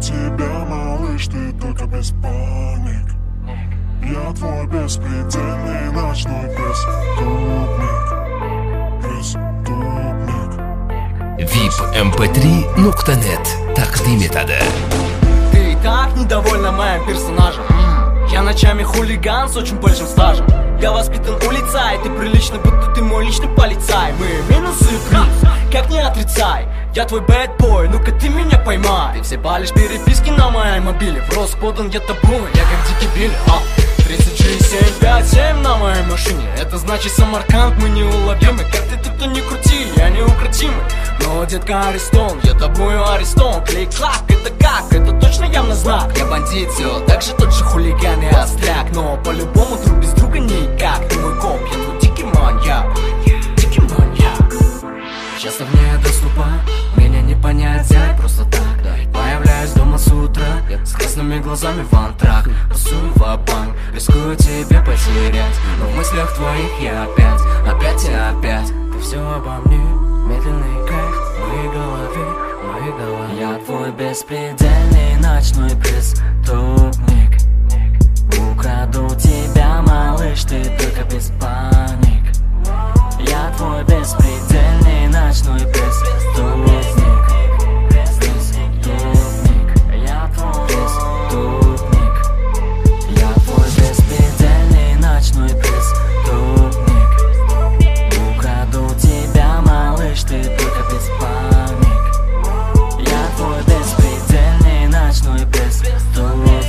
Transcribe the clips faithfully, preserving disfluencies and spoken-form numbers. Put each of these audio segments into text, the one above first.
тебя, малыш, ты только без паник. Я твой беспредельный ночной преступник. Преступник. вип эм пэ три точка нет тaqdim etadi. Ты и так недовольна моим персонажем. Я ночами хулиган с очень большим стажем. Я воспитан улицей, ты прилично, будто ты мой личный полицай. Мы минусы и плюс, как не отрицай. Я твой бэдбой, ну-ка ты меня поймай. Ты все палишь переписки на моей мобиле. В рост подан я табун, я как дикий Билли. а. тридцать шесть семь пять семь на моей машине. Это значит Самарканд, мы неуловимы. Как ты тут не крути, я неукротимый. Но, детка, арестован, я тобою арестован. Клик-клак, это как? Это точно явно знак. Я бандит, все так же тот же хулиган и остряк. Но по-любому друг без друга никак. Ты мой коп, я твой дикий маньяк. Дикий маньяк. Часто вне доступа, меня не понять, взять просто так, да. Появляюсь дома с утра, я с красными глазами в антрак. Пасую ва-банк, рискую тебя потерять. Но в мыслях твоих я опять, опять и опять. Ты все обо мне, медленный кайф в моей голове, в моей голове. Я твой беспредельный ночной преступник. Украду тебя, малыш, ты только без паник. Я твой беспредельный ночной преступник. Преступник. Я твой преступник. Я твой беспредельный ночной преступник. Украду тебя, малыш, ты только без паник. Я твой беспредельный ночной преступник.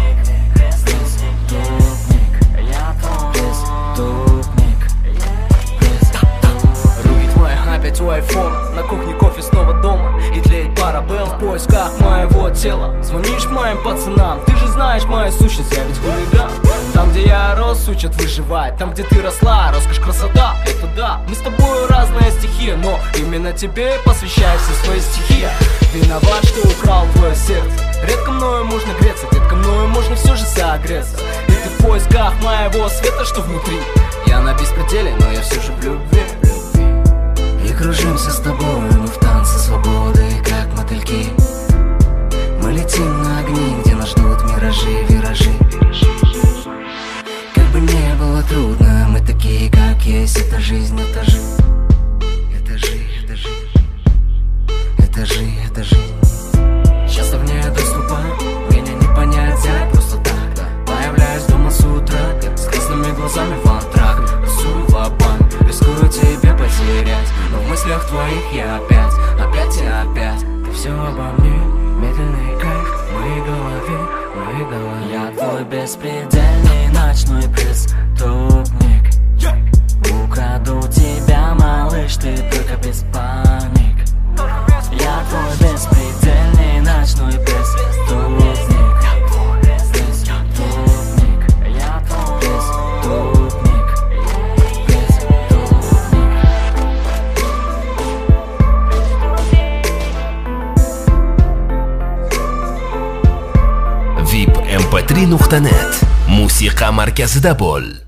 Преступник. Я твой преступник. Опять у айфона, на кухне кофе снова дома. И тлеет парабелл в поисках моего тела. Звонишь моим пацанам, ты же знаешь мою сущность, я ведь хулиган. Там, где я рос, учат выживать. Там, где ты росла, роскошь, красота, это да. Мы с тобой разные стихи, но именно тебе посвящаю все свои стихи. Виноват, что украл твое сердце. Редко мною можно греться, редко мною можно все же согреться. И ты в поисках моего света, что внутри. Я на беспределе, но я все же в любви. И кружимся с тобой мы в танце свободы, как мотыльки. Мы летим на огни, где нас ждут миражи, виражи. Как бы не было трудно, мы такие, как есть. Это жизнь, это жизнь. Это жизнь, это жизнь. Это жизнь, это жизнь. Часто вне доступа, меня не понять, взять просто так, да. Появляюсь дома с утра, с красными глазами в антрак. Пасую ва-банк, рискую тебя потерять. Но в мыслях твоих я опять, опять и опять. Ты все обо мне, медленный кайф в моей голове, в моей голове. Я твой беспредельный ночной преступник. Украду тебя, малыш, ты только без паник. Я твой беспредельный ночной преступник. Преступник. Я твой преступник. вип эм пэ три точка нет. Musiqa markazida bo'l.